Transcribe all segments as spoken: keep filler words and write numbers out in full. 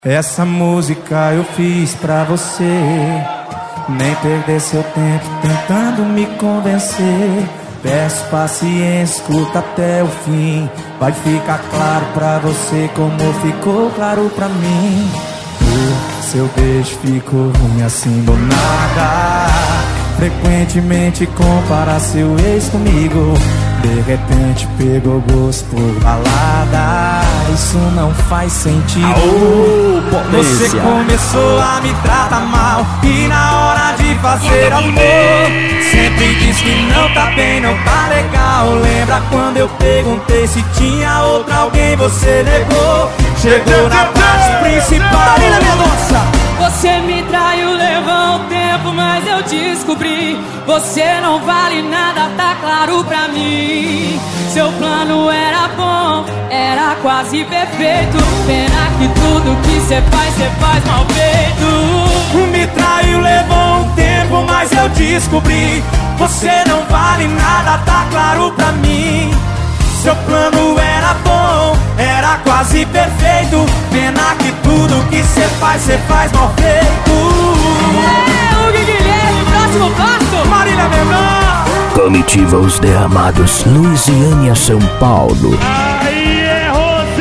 Essa música eu fiz pra você, nem perder seu tempo tentando me convencer. Peço paciência, escuta até o fim. Vai ficar claro pra você como ficou claro pra mim. O seu beijo ficou ruim assim do nada. Frequentemente compara seu ex comigo. De repente pegou gosto por balada. Isso não faz sentido. Aô, você começou a me tratar mal e na hora de fazer amor sempre diz que não tá bem, não tá legal. Lembra quando eu perguntei se tinha outra alguém, você negou. Chegou na parte principal. Você me traiu, levou um tempo, mas eu descobri. Você não vale nada, tá claro pra mim. Seu plano era bom, era quase perfeito. Pena que tudo que cê faz, cê faz mal feito. Me traiu, levou um tempo, mas eu descobri. Você não vale nada, tá claro pra mim. Seu plano era bom, era quase perfeito. Pena que tudo que cê faz, cê faz mal feito. É, o Guilherme, próximo passo, Marília Mendonça. Comitiva Os Derramados, Luisiânia, São Paulo. Aí é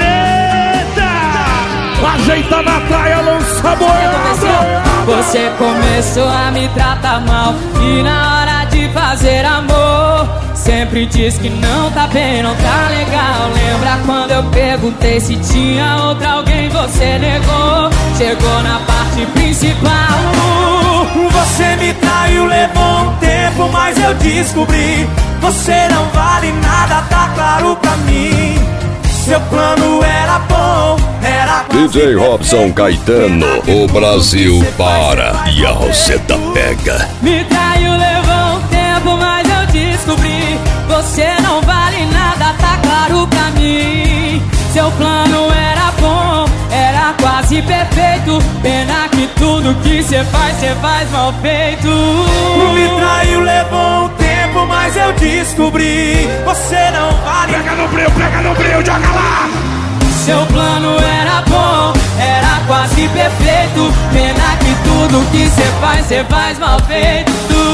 Roseta! Ajeita na praia, lança boiada. Você começou a me tratar mal e na hora de fazer amor sempre diz que não tá bem, não tá legal. Lembra quando eu perguntei se tinha outra alguém, você negou. Chegou na parte principal. Você me traiu, levou um tempo, mas eu descobri. Você não vale nada, tá claro pra mim. Seu plano era bom, era D J Robson Caetano, o Brasil para e a Roseta pega. Me traiu, levou um tempo, mas eu descobri. Você não vale nada, tá claro pra mim. Seu plano era bom, era quase perfeito. Pena que tudo que cê faz, cê faz mal feito. Me traiu, levou um tempo, mas eu descobri. Você não vale. Pega no breu, pega no breu, joga lá. Seu plano era bom, era quase perfeito. Pena que tudo que cê faz, cê faz mal feito.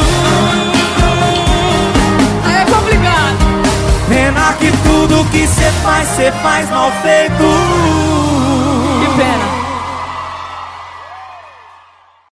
Aí é complicado. Pena que tudo que cê faz, cê faz mal feito.